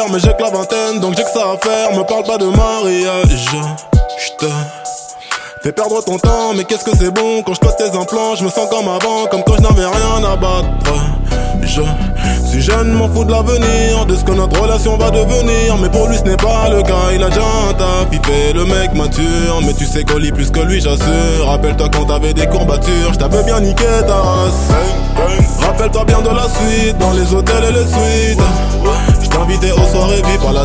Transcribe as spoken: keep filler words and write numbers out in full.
faire, mais j'ai que la vingtaine, donc j'ai que ça à faire. Me parle pas de mariage, j'te fais perdre ton temps, mais qu'est-ce que c'est bon. Quand je cote tes implants, je me sens comme avant, comme quand je n'avais rien à battre. Je suis jeune, m'en fous de l'avenir, de ce que notre relation va devenir. Mais pour lui ce n'est pas le cas, il a déjà un taf, il fait le mec mature. Mais tu sais qu'on lit plus que lui, j'assure. Rappelle-toi quand t'avais des courbatures, je t'avais bien niqué ta race. Rappelle-toi bien de la suite, dans les hôtels et les suites. Je t'invitais aux soirées, vie par la